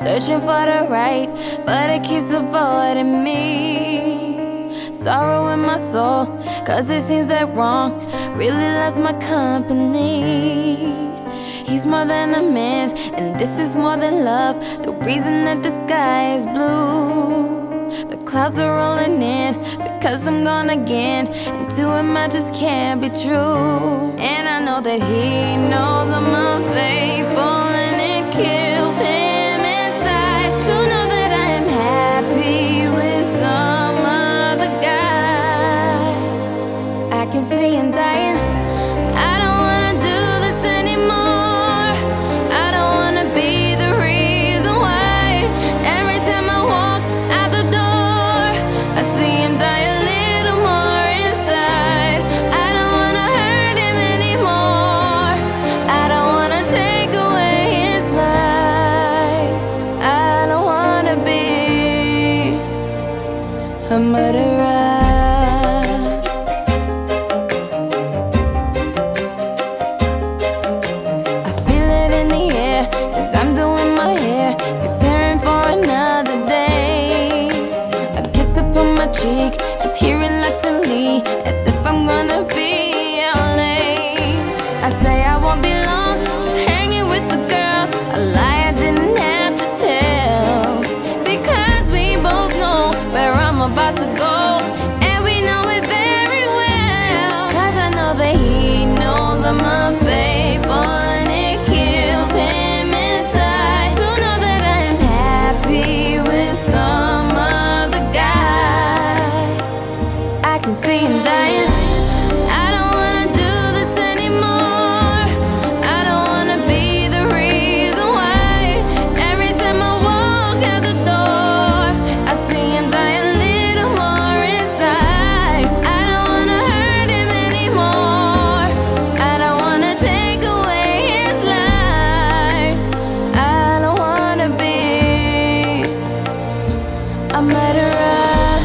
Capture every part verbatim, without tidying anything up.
searching for the right, but it keeps avoiding me. Sorrow in my soul, cause it seems that wrong really loves my company. He's more than a man, and this is more than love. The reason that the sky is blue, the clouds are rolling in, because I'm gone again, and to him I just can't be true. And I know that he knows I'm unfaithful, and it kills him inside to know that I am happy with some other guy. I can see him dying. I don't wanna do this anymore. I don't wanna be the reason why every time I walk out the door I see him die a little more inside. I don't wanna hurt him anymore. I don't wanna take away his life. I don't wanna be a murderer. Cheek is here reluctantly, as if I'm gonna be out late. I say I won't be long, just hanging with the girls, a lie I didn't have to tell, because we both know where I'm about to go, and we know it very well. Cause I know that he knows I'm unfaithful, and it kills him inside to know that I am happy with some other guy. I can see him dying. I don't wanna do this anymore. I don't wanna be the reason why every time I walk out the door I see him die a little more inside. I don't wanna hurt him anymore. I don't wanna take away his life. I don't wanna be a murderer.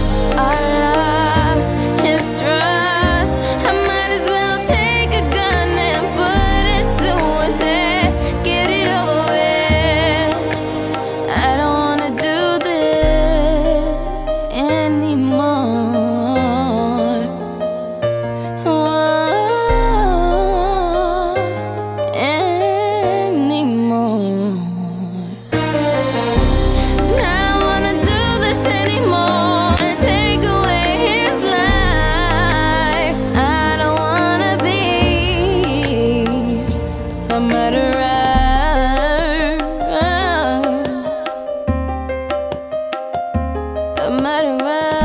A murderer, a murderer.